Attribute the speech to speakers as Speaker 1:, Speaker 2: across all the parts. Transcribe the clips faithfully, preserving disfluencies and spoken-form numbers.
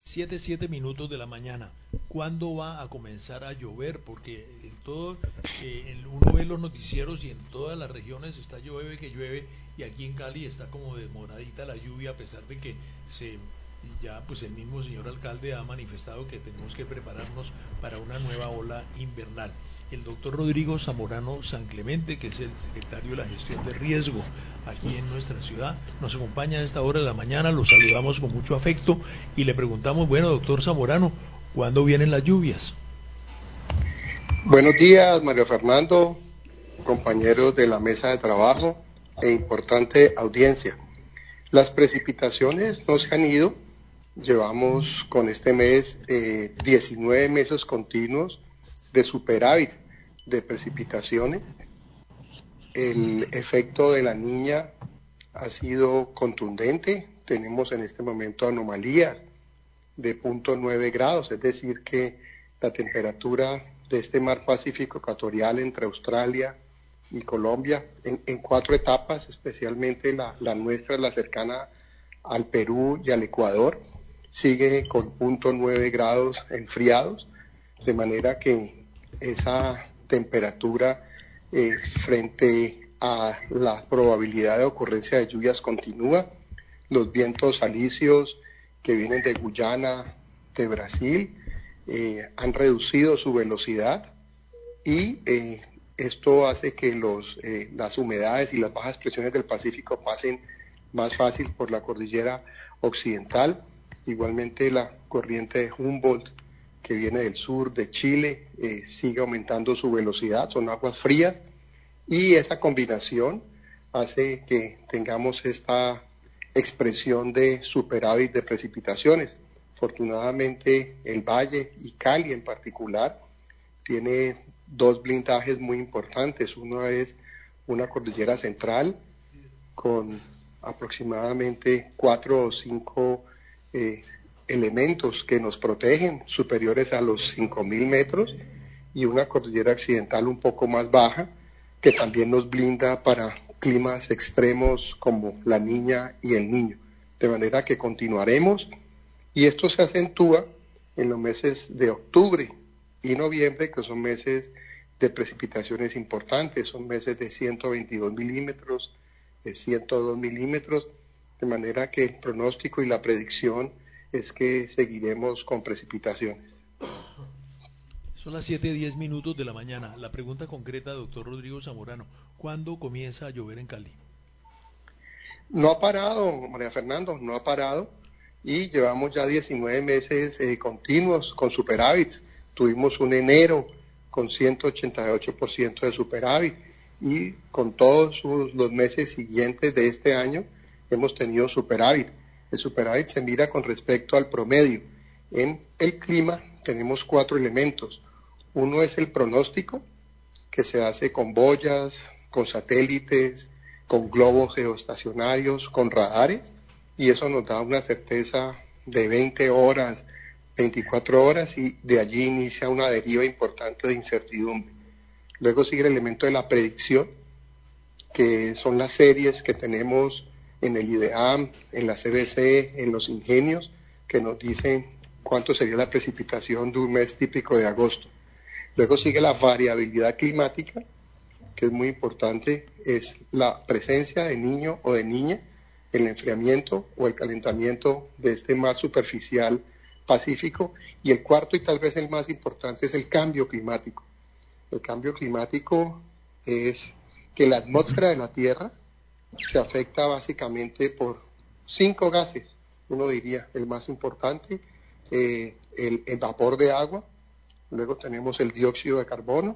Speaker 1: siete, siete minutos de la mañana. ¿Cuándo va a comenzar a llover? Porque en todo, eh, en- uno ve los noticieros y en todas las regiones está llueve que llueve y aquí en Cali está como demoradita la lluvia a pesar de que se ya pues el mismo señor alcalde ha manifestado que tenemos que prepararnos para una nueva ola invernal. El doctor Rodrigo Zamorano San Clemente, que es el secretario de la gestión de riesgo aquí en nuestra ciudad, nos acompaña a esta hora de la mañana, lo saludamos con mucho afecto y le preguntamos, bueno, doctor Zamorano, ¿cuándo vienen las lluvias?
Speaker 2: Buenos días, Mario Fernando, compañeros de la mesa de trabajo e importante audiencia. Las precipitaciones no se han ido, llevamos con este mes eh, diecinueve meses continuos de superávit de precipitaciones. El efecto de la niña ha sido contundente, tenemos en este momento anomalías de cero punto nueve grados, es decir que la temperatura de este mar Pacífico ecuatorial entre Australia y Colombia en, en cuatro etapas, especialmente la, la nuestra, la cercana al Perú y al Ecuador, sigue con cero punto nueve grados enfriados, de manera que esa temperatura eh, frente a la probabilidad de ocurrencia de lluvias continúa. Los vientos alisios que vienen de Guyana, de Brasil, eh, han reducido su velocidad y eh, esto hace que los, eh, las humedades y las bajas presiones del Pacífico pasen más fácil por la cordillera occidental. Igualmente la corriente de Humboldt que viene del sur de Chile eh, sigue aumentando su velocidad, son aguas frías y esa combinación hace que tengamos esta expresión de superávit de precipitaciones. Afortunadamente el Valle y Cali en particular tiene dos blindajes muy importantes. Uno es una cordillera central con aproximadamente cuatro o cinco eh, elementos que nos protegen superiores a los cinco mil metros y una cordillera occidental un poco más baja que también nos blinda para climas extremos como la Niña y el Niño. De manera que continuaremos y esto se acentúa en los meses de octubre y noviembre, que son meses de precipitaciones importantes, son meses de ciento veintidós milímetros, de ciento dos milímetros, de manera que el pronóstico y la predicción es que seguiremos con precipitaciones.
Speaker 1: Son las siete diez minutos de la mañana. La pregunta concreta, doctor Rodrigo Zamorano, ¿cuándo comienza a llover en Cali?
Speaker 2: No ha parado, María Fernando, no ha parado y llevamos ya diecinueve meses eh, continuos con superávits. Tuvimos un enero con ciento ochenta y ocho por ciento de superávit y con todos sus, los meses siguientes de este año hemos tenido superávit. El superávit se mira con respecto al promedio. En el clima tenemos cuatro elementos. Uno es el pronóstico, que se hace con boyas, con satélites, con globos geoestacionarios, con radares, y eso nos da una certeza de veinte horas, veinticuatro horas, y de allí inicia una deriva importante de incertidumbre. Luego sigue el elemento de la predicción, que son las series que tenemos en el IDEAM, en la C B C, en los ingenios, que nos dicen cuánto sería la precipitación de un mes típico de agosto. Luego sigue la variabilidad climática, que es muy importante, es la presencia de niño o de niña, el enfriamiento o el calentamiento de este mar superficial Pacífico. Y el cuarto y tal vez el más importante es el cambio climático. El cambio climático es que la atmósfera de la Tierra se afecta básicamente por cinco gases. Uno diría el más importante, eh, el, el vapor de agua, luego tenemos el dióxido de carbono,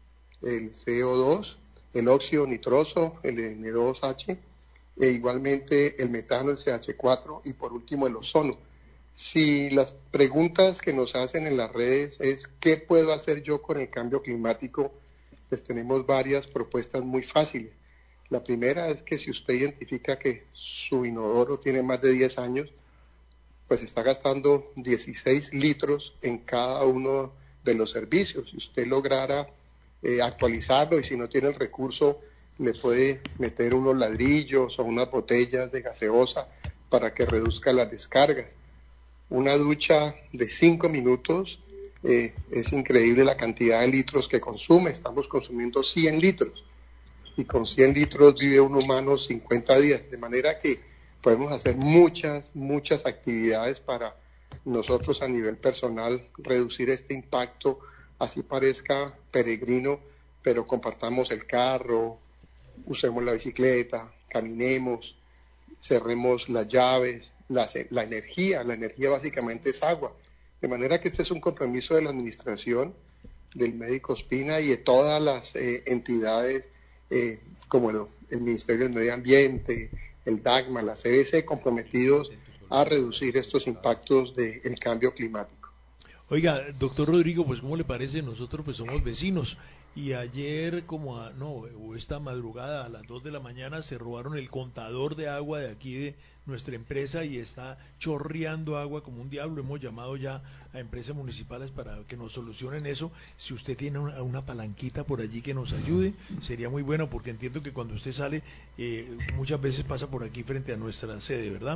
Speaker 2: el C O dos, el óxido nitroso, el N dos H, e igualmente el metano, el C H cuatro y por último el ozono. Si las preguntas que nos hacen en las redes es ¿qué puedo hacer yo con el cambio climático? Pues tenemos varias propuestas muy fáciles. La primera es que si usted identifica que su inodoro tiene más de diez años, pues está gastando dieciséis litros en cada uno de los servicios. Si usted lograra eh, actualizarlo y si no tiene el recurso, le puede meter unos ladrillos o unas botellas de gaseosa para que reduzca las descargas. Una ducha de cinco minutos, eh, es increíble la cantidad de litros que consume. Estamos consumiendo cien litros y con cien litros vive un humano cincuenta días, de manera que podemos hacer muchas, muchas actividades para nosotros a nivel personal, reducir este impacto, así parezca peregrino, pero compartamos el carro, usemos la bicicleta, caminemos, cerremos las llaves, la, la energía, la energía básicamente es agua. De manera que este es un compromiso de la administración, del médico Ospina y de todas las eh, entidades eh, como el, el Ministerio del Medio Ambiente, el DACMA, la C B C, comprometidos a reducir estos impactos del cambio climático.
Speaker 1: Oiga, doctor Rodrigo, pues ¿cómo le parece? Nosotros pues somos vecinos y ayer como a, no, o esta madrugada a las dos de la mañana se robaron el contador de agua de aquí de nuestra empresa y está chorreando agua como un diablo. Hemos llamado ya a empresas municipales para que nos solucionen eso. Si usted tiene una, una palanquita por allí que nos ayude, sería muy bueno porque entiendo que cuando usted sale eh, muchas veces pasa por aquí frente a nuestra sede, ¿verdad?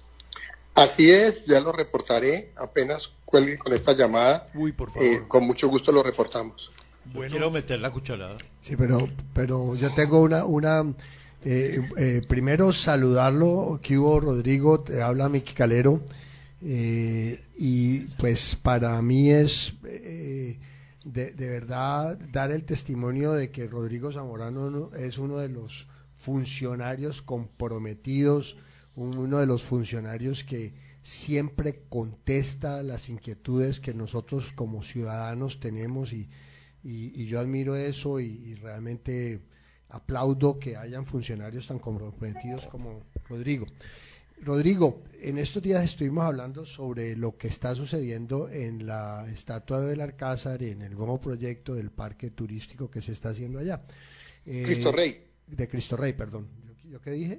Speaker 2: Así es, ya lo reportaré, apenas cuelgue con esta llamada.
Speaker 1: Uy, por favor.
Speaker 2: Eh, con mucho gusto lo reportamos.
Speaker 3: Bueno, quiero meter la cucharada.
Speaker 4: Sí, pero, pero yo tengo una, una eh, eh, primero saludarlo, que hubo Rodrigo, te habla Miki Calero, eh, y pues para mí es eh, de, de verdad dar el testimonio de que Rodrigo Zamorano es uno de los funcionarios comprometidos, uno de los funcionarios que siempre contesta las inquietudes que nosotros como ciudadanos tenemos y, y, y yo admiro eso y, y realmente aplaudo que hayan funcionarios tan comprometidos como Rodrigo. Rodrigo, en estos días estuvimos hablando sobre lo que está sucediendo en la estatua del Alcázar, en el nuevo proyecto del parque turístico que se está haciendo allá.
Speaker 2: Eh, Cristo Rey.
Speaker 4: De Cristo Rey, perdón. ¿Yo, yo qué dije?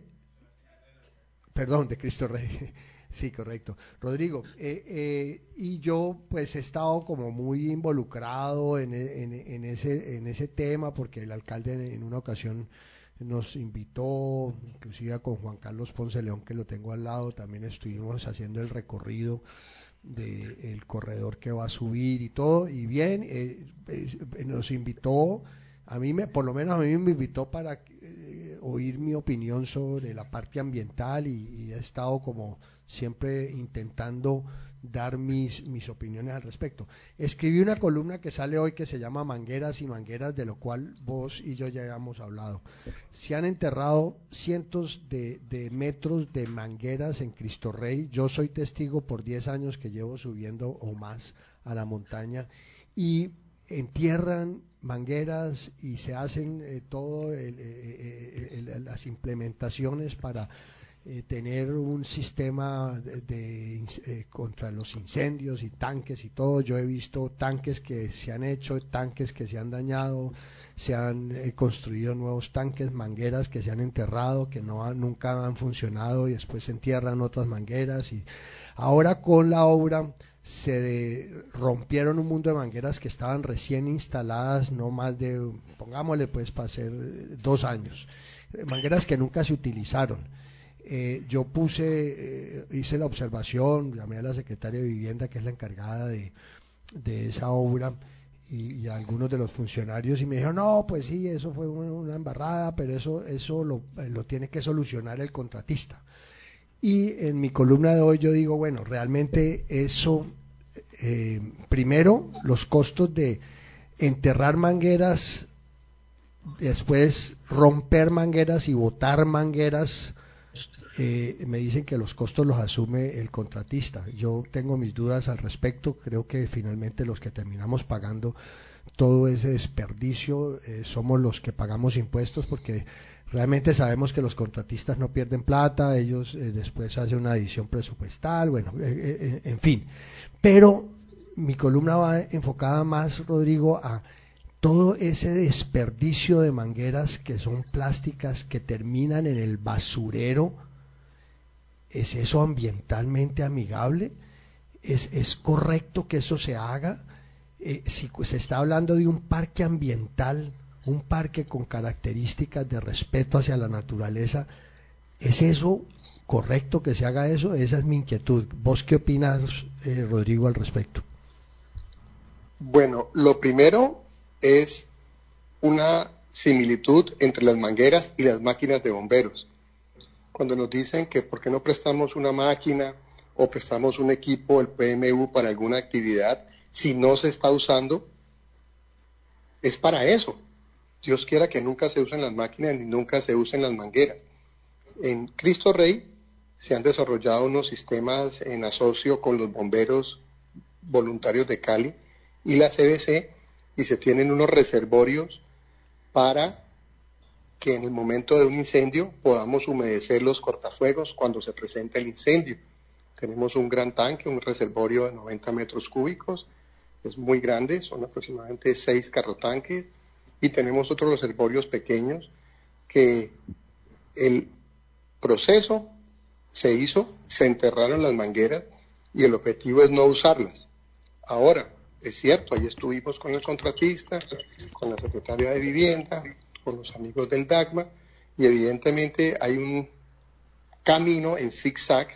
Speaker 4: Perdón, de Cristo Rey. Sí, correcto. Rodrigo, eh, eh, y yo pues he estado como muy involucrado en, en, en, ese, en ese tema porque el alcalde en una ocasión nos invitó, inclusive con Juan Carlos Ponce León, que lo tengo al lado, también estuvimos haciendo el recorrido del corredor que va a subir y todo, y bien, eh, eh, nos invitó, a mí me, por lo menos a mí me invitó para eh, oír mi opinión sobre la parte ambiental y, y he estado como siempre intentando dar mis, mis opiniones al respecto. Escribí una columna que sale hoy que se llama Mangueras y Mangueras, de lo cual vos y yo ya hemos hablado. Se han enterrado cientos de, de metros de mangueras en Cristo Rey. Yo soy testigo por diez años que llevo subiendo o más a la montaña y entierran mangueras y se hacen eh, todo el, eh, el, el, las implementaciones para Eh, tener un sistema de, de eh, contra los incendios y tanques y todo. Yo he visto tanques que se han hecho, tanques que se han dañado, se han eh, construido nuevos tanques, mangueras que se han enterrado, que no han, nunca han funcionado y después se entierran otras mangueras y ahora con la obra se de, rompieron un mundo de mangueras que estaban recién instaladas, no más de, pongámosle pues para hacer dos años, mangueras que nunca se utilizaron. Eh, yo puse, eh, hice la observación, llamé a la secretaria de Vivienda, que es la encargada de, de esa obra, y, y a algunos de los funcionarios, y me dijeron, no, pues sí, eso fue una, una embarrada, pero eso, eso lo, lo tiene que solucionar el contratista. Y en mi columna de hoy yo digo, bueno, realmente eso, eh, primero, los costos de enterrar mangueras, después romper mangueras y botar mangueras. Eh, me dicen que los costos los asume el contratista. Yo tengo mis dudas al respecto. Creo que finalmente los que terminamos pagando todo ese desperdicio eh, somos los que pagamos impuestos, porque realmente sabemos que los contratistas no pierden plata, ellos eh, después hacen una adición presupuestal, bueno, eh, eh, en fin. Pero mi columna va enfocada más, Rodrigo, a todo ese desperdicio de mangueras que son plásticas, que terminan en el basurero. ¿Es eso ambientalmente amigable? ¿Es, es correcto que eso se haga? Eh, si se está hablando de un parque ambiental, un parque con características de respeto hacia la naturaleza, ¿es eso correcto que se haga eso? Esa es mi inquietud. ¿Vos qué opinas, eh, Rodrigo, al respecto?
Speaker 2: Bueno, lo primero es una similitud entre las mangueras y las máquinas de bomberos. Cuando nos dicen que por qué no prestamos una máquina o prestamos un equipo, el P M U, para alguna actividad, si no se está usando, es para eso. Dios quiera que nunca se usen las máquinas ni nunca se usen las mangueras. En Cristo Rey se han desarrollado unos sistemas en asocio con los bomberos voluntarios de Cali y la C B C, y se tienen unos reservorios para que en el momento de un incendio podamos humedecer los cortafuegos cuando se presenta el incendio. Tenemos un gran tanque, un reservorio de noventa metros cúbicos, es muy grande, son aproximadamente seis carrotanques, y tenemos otros reservorios pequeños que el proceso se hizo, se enterraron las mangueras y el objetivo es no usarlas. Ahora, es cierto, ahí estuvimos con el contratista, con la secretaria de Vivienda, con los amigos del DAGMA, y evidentemente hay un camino en zigzag,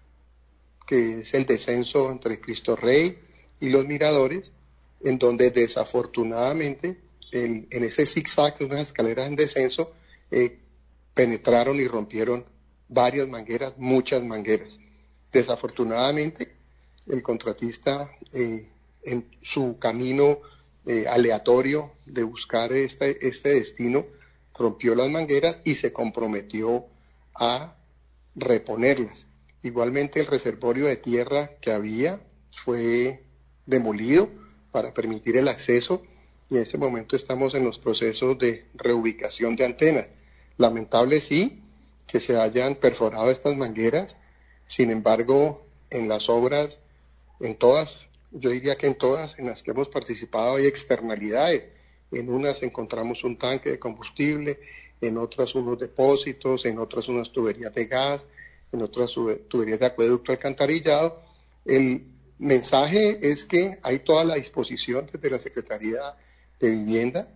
Speaker 2: que es el descenso entre Cristo Rey y los miradores, en donde desafortunadamente el, en ese zigzag, unas escaleras en descenso, eh, penetraron y rompieron varias mangueras, muchas mangueras. Desafortunadamente, el contratista, eh, en su camino eh, aleatorio de buscar este, este destino, rompió las mangueras y se comprometió a reponerlas. Igualmente, el reservorio de tierra que había fue demolido para permitir el acceso, y en este momento estamos en los procesos de reubicación de antenas. Lamentable sí que se hayan perforado estas mangueras, sin embargo, en las obras, en todas, yo diría que en todas en las que hemos participado hay externalidades. En unas encontramos un tanque de combustible, en otras unos depósitos, en otras unas tuberías de gas, en otras tuberías de acueducto alcantarillado. El mensaje es que hay toda la disposición desde la Secretaría de Vivienda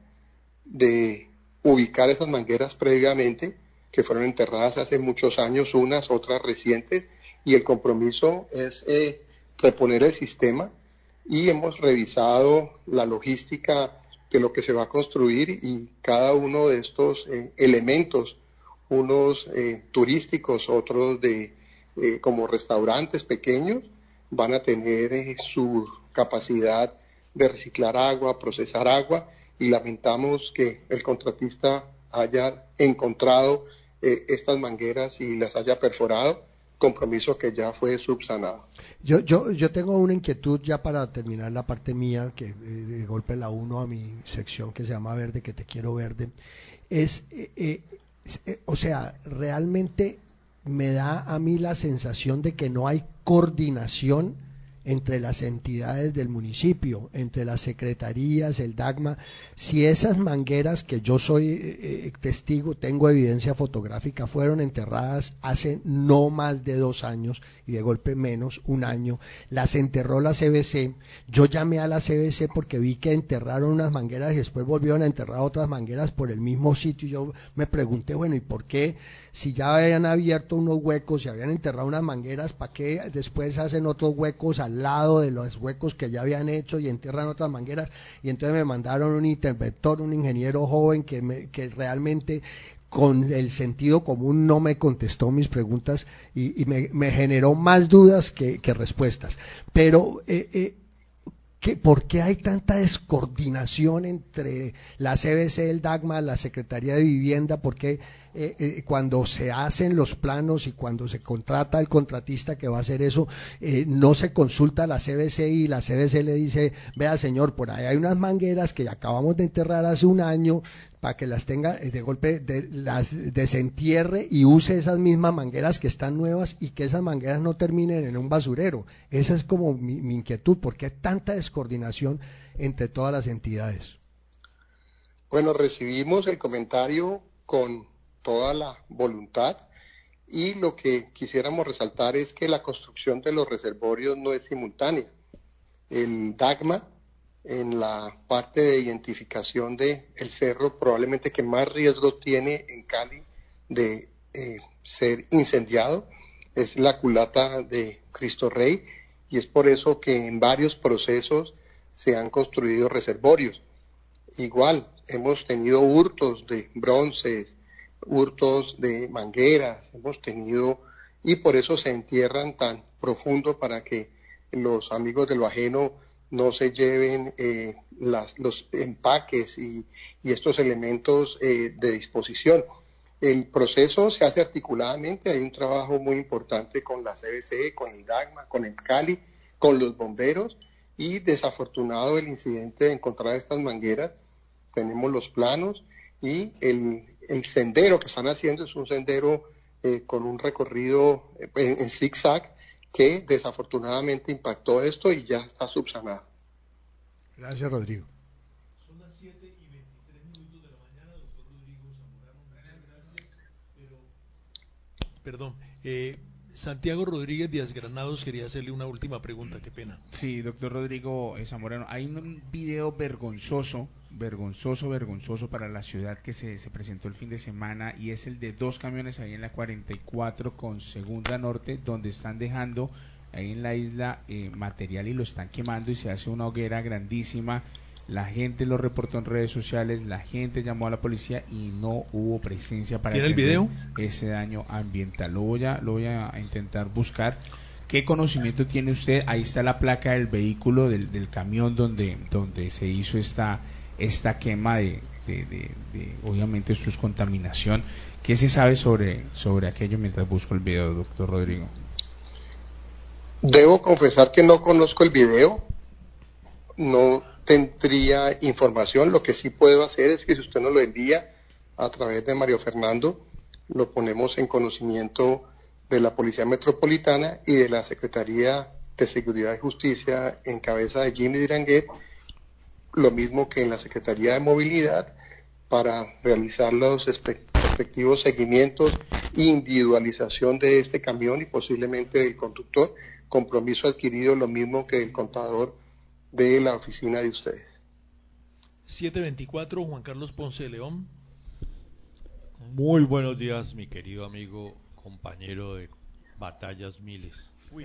Speaker 2: de ubicar esas mangueras previamente, que fueron enterradas hace muchos años, unas, otras recientes, y el compromiso es eh, reponer el sistema, y hemos revisado la logística de lo que se va a construir, y cada uno de estos eh, elementos, unos eh, turísticos, otros de eh, como restaurantes pequeños, van a tener eh, su capacidad de reciclar agua, procesar agua, y lamentamos que el contratista haya encontrado eh, estas mangueras y las haya perforado, compromiso que ya fue subsanado.
Speaker 4: Yo, yo, yo tengo una inquietud ya para terminar la parte mía, que eh, de golpe la uno a mi sección que se llama Verde, que te quiero verde. Es, eh, eh, es eh, o sea, realmente me da a mí la sensación de que no hay coordinación entre las entidades del municipio, entre las secretarías, el DAGMA. Si esas mangueras, que yo soy eh, testigo, tengo evidencia fotográfica, fueron enterradas hace no más de dos años, y de golpe menos, un año, las enterró la C B C, yo llamé a la C B C porque vi que enterraron unas mangueras y después volvieron a enterrar otras mangueras por el mismo sitio, y yo me pregunté, bueno, ¿y por qué? Si ya habían abierto unos huecos, si habían enterrado unas mangueras, ¿para qué después hacen otros huecos al lado de los huecos que ya habían hecho y entierran otras mangueras? Y entonces me mandaron un interventor, un ingeniero joven que, me, que realmente con el sentido común no me contestó mis preguntas, y, y me, me generó más dudas que, que respuestas. Pero eh, eh, ¿Qué, ¿por qué hay tanta descoordinación entre la C B C, el DAGMA, la Secretaría de Vivienda? ¿Por qué eh, eh, cuando se hacen los planos y cuando se contrata el contratista que va a hacer eso, eh, no se consulta a la C B C y la C B C le dice, vea señor, por ahí hay unas mangueras que acabamos de enterrar hace un año, para que las tenga de golpe, de, las desentierre y use esas mismas mangueras que están nuevas, y que esas mangueras no terminen en un basurero? Esa es como mi, mi inquietud. ¿Por qué tanta descoordinación entre todas las entidades?
Speaker 2: Bueno, recibimos el comentario con toda la voluntad, y lo que quisiéramos resaltar es que la construcción de los reservorios no es simultánea. El DAGMA, en la parte de identificación del cerro probablemente que más riesgos tiene en Cali de eh, ser incendiado, es la culata de Cristo Rey, y es por eso que en varios procesos se han construido reservorios. Igual, hemos tenido hurtos de bronces, hurtos de mangueras, hemos tenido, y por eso se entierran tan profundo para que los amigos de lo ajeno no se lleven eh, las, los empaques y, y estos elementos eh, de disposición. El proceso se hace articuladamente, hay un trabajo muy importante con la C B C, con el DAGMA, con el Cali, con los bomberos, y desafortunado el incidente de encontrar estas mangueras. Tenemos los planos y el, el sendero que están haciendo es un sendero eh, con un recorrido en, en zigzag que desafortunadamente impactó esto y ya está subsanado.
Speaker 4: Gracias, Rodrigo.
Speaker 1: Son las siete y veintitrés minutos de la mañana, doctor Rodrigo Zamorano, muchas gracias, pero, perdón, eh, Santiago Rodríguez Díaz Granados quería hacerle una última pregunta, qué pena.
Speaker 5: Sí, doctor Rodrigo eh, Zamorano, hay un video vergonzoso, vergonzoso, vergonzoso para la ciudad que se, se presentó el fin de semana, y es el de dos camiones ahí en la cuarenta y cuatro con Segunda Norte, donde están dejando ahí en la isla eh, material y lo están quemando y se hace una hoguera grandísima. La gente lo reportó en redes sociales, la gente llamó a la policía y no hubo presencia para
Speaker 1: ¿Tiene el video?
Speaker 5: ese daño ambiental. Lo voy a, lo voy a intentar buscar. ¿Qué conocimiento tiene usted? Ahí está la placa del vehículo, del, del camión donde, donde se hizo esta, esta quema de, de, de, de, obviamente esto es contaminación. ¿Qué se sabe sobre, sobre aquello mientras busco el video, doctor Rodrigo?
Speaker 2: Debo confesar que no conozco el video, no tendría información. Lo que sí puedo hacer es que si usted nos lo envía a través de Mario Fernando, lo ponemos en conocimiento de la Policía Metropolitana y de la Secretaría de Seguridad y Justicia en cabeza de Jimmy Diranguet, lo mismo que en la Secretaría de Movilidad, para realizar los respectivos seguimientos e individualización de este camión y posiblemente del conductor, compromiso adquirido lo mismo que el contador de la oficina de ustedes.
Speaker 1: siete veinticuatro, Juan Carlos Ponce de León.
Speaker 3: Muy buenos días, mi querido amigo, compañero de Batallas Miles. Uy.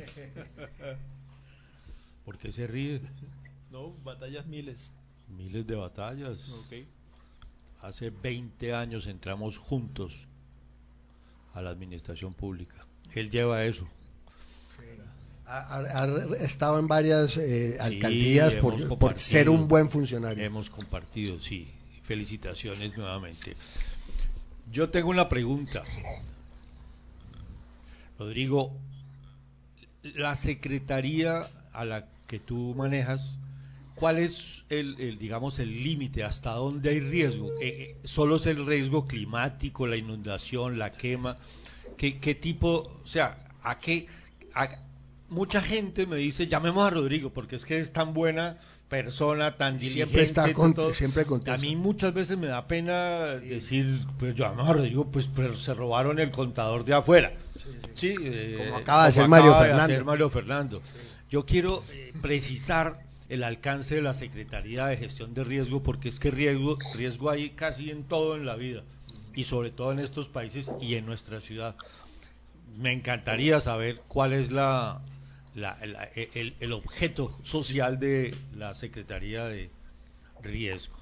Speaker 3: ¿Por qué se ríe?
Speaker 1: No, Batallas Miles.
Speaker 3: Miles de batallas.
Speaker 1: Okay.
Speaker 3: Hace veinte años entramos juntos a la administración pública. Él lleva eso.
Speaker 4: Sí. Ha, ha, ha estado en varias eh, alcaldías
Speaker 3: sí,
Speaker 4: por, por ser un buen funcionario.
Speaker 3: Hemos compartido, sí. Felicitaciones nuevamente. Yo tengo una pregunta. Rodrigo, la secretaría a la que tú manejas, ¿cuál es el, el digamos, el límite? ¿Hasta dónde hay riesgo? Eh, eh, ¿Solo es el riesgo climático, la inundación, la quema? ¿Qué, qué tipo, o sea, a qué? A, mucha gente me dice, llamemos a Rodrigo, porque es que es tan buena persona, tan diligente.
Speaker 4: Siempre está con,
Speaker 3: todo.
Speaker 4: siempre contesta.
Speaker 3: A mí muchas veces me da pena sí. decir, pues llamemos a Rodrigo, pues pero se robaron el contador de afuera. Sí, sí. Sí, eh,
Speaker 4: como acaba de hacer Mario Fernando.
Speaker 3: Hacer Mario Fernando. Sí. Yo quiero eh, precisar el alcance de la Secretaría de Gestión de Riesgo, porque es que riesgo, riesgo hay casi en todo en la vida, y sobre todo en estos países y en nuestra ciudad. Me encantaría saber cuál es la, la, la el, el objeto social de la Secretaría de Riesgos.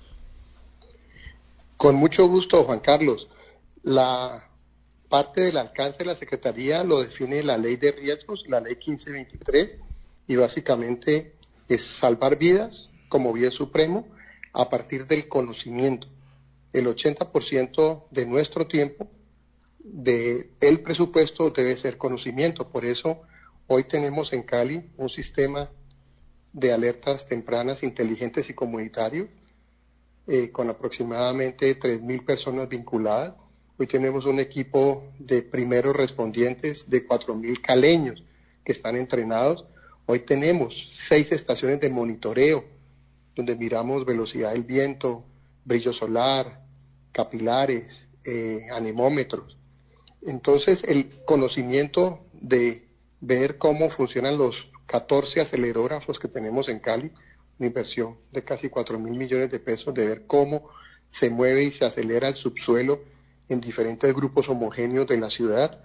Speaker 2: Con mucho gusto, Juan Carlos. La parte del alcance de la Secretaría lo define la Ley de Riesgos, la Ley quince veintitrés, y básicamente es salvar vidas como bien supremo a partir del conocimiento. El ochenta por ciento de nuestro tiempo, de el presupuesto, debe ser conocimiento. Por eso hoy tenemos en Cali un sistema de alertas tempranas, inteligentes y comunitarios, eh, con aproximadamente tres mil personas vinculadas. Hoy tenemos un equipo de primeros respondientes de cuatro mil caleños que están entrenados. Hoy tenemos seis estaciones de monitoreo, donde miramos velocidad del viento, brillo solar, capilares, eh, anemómetros. Entonces, el conocimiento de ver cómo funcionan los catorce acelerógrafos que tenemos en Cali, una inversión de casi cuatro mil millones de pesos, de ver cómo se mueve y se acelera el subsuelo en diferentes grupos homogéneos de la ciudad,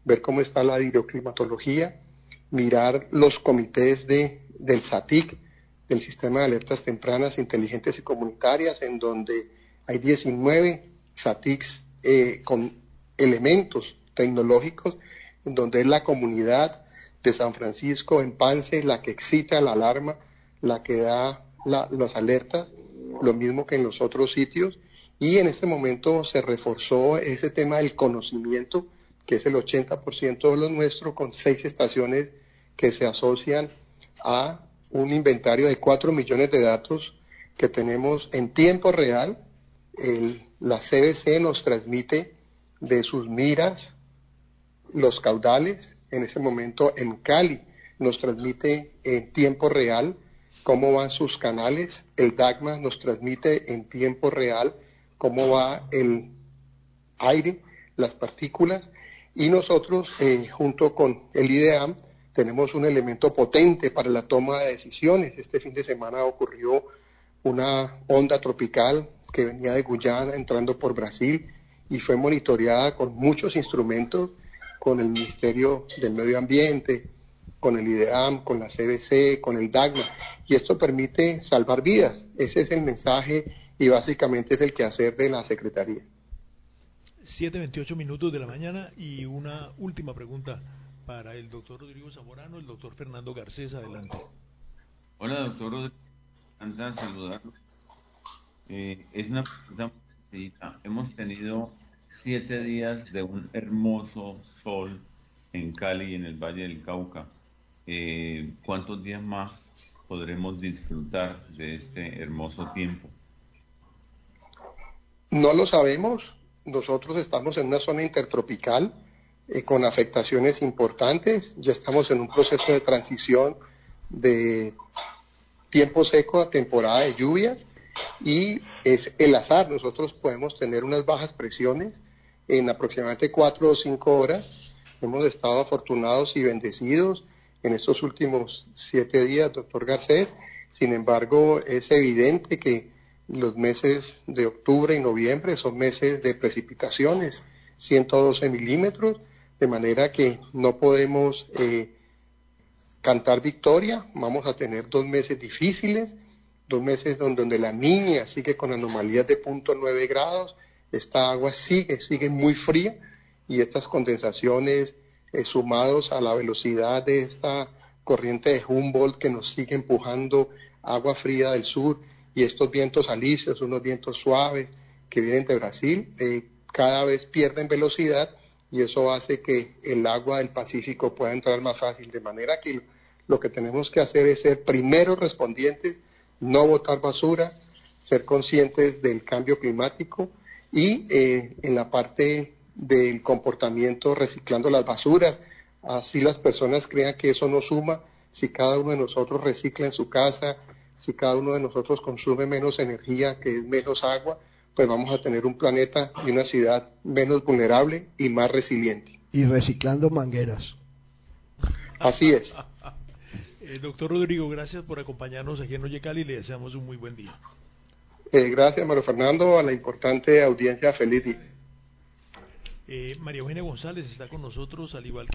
Speaker 2: ver cómo está la hidroclimatología, mirar los comités de, del SATIC, del Sistema de Alertas Tempranas, Inteligentes y Comunitarias, en donde hay diecinueve SATICs eh, con elementos tecnológicos, en donde es la comunidad de San Francisco en Pance la que excita la alarma, la que da la, las alertas, lo mismo que en los otros sitios, y en este momento se reforzó ese tema del conocimiento, que es el ochenta por ciento de lo nuestro, con seis estaciones que se asocian a un inventario de cuatro millones de datos que tenemos en tiempo real. El, la C B C nos transmite de sus miras los caudales. En este momento en Cali nos transmite en tiempo real cómo van sus canales. El DACMA nos transmite en tiempo real cómo va el aire, las partículas, y nosotros eh, junto con el IDEAM tenemos un elemento potente para la toma de decisiones. Este fin de semana ocurrió una onda tropical que venía de Guyana entrando por Brasil y fue monitoreada con muchos instrumentos, con el Ministerio del Medio Ambiente, con el IDEAM, con la C B C, con el DACMA, y esto permite salvar vidas. Ese es el mensaje y básicamente es el quehacer de la Secretaría.
Speaker 1: siete veintiocho minutos de la mañana y una última pregunta para el doctor Rodrigo Zamorano, el doctor Fernando Garcés, adelante.
Speaker 6: Hola, doctor Rodrigo, encantado de saludarlo. Eh, es una pregunta muy sencilla. Hemos tenido siete días de un hermoso sol en Cali y en el Valle del Cauca. Eh, ¿Cuántos días más podremos disfrutar de este hermoso tiempo?
Speaker 2: No lo sabemos. Nosotros estamos en una zona intertropical eh, con afectaciones importantes. Ya estamos en un proceso de transición de tiempo seco a temporada de lluvias y es el azar. Nosotros podemos tener unas bajas presiones en aproximadamente cuatro o cinco horas. Hemos estado afortunados y bendecidos en estos últimos siete días, doctor Garcés. Sin embargo, es evidente que los meses de octubre y noviembre son meses de precipitaciones, ciento doce milímetros, de manera que no podemos eh, cantar victoria. Vamos a tener dos meses difíciles, dos meses donde, donde la Niña sigue con anomalías de punto nueve grados, esta agua sigue, sigue muy fría, y estas condensaciones eh, sumados a la velocidad de esta corriente de Humboldt que nos sigue empujando agua fría del sur, y estos vientos alisios, unos vientos suaves que vienen de Brasil, eh, cada vez pierden velocidad, y eso hace que el agua del Pacífico pueda entrar más fácil, de manera que lo que tenemos que hacer es ser primeros respondientes, no botar basura, ser conscientes del cambio climático y eh, en la parte del comportamiento reciclando las basuras, así las personas crean que eso no suma. Si cada uno de nosotros recicla en su casa, si cada uno de nosotros consume menos energía, que es menos agua, pues vamos a tener un planeta y una ciudad menos vulnerable y más resiliente.
Speaker 4: Y reciclando mangueras.
Speaker 2: Así es.
Speaker 1: Eh, doctor Rodrigo, gracias por acompañarnos aquí en Oye Cali y le deseamos un muy buen día.
Speaker 2: Eh, gracias, Mario Fernando, a la importante audiencia, feliz día.
Speaker 1: Eh, María Eugenia González está con nosotros, al igual que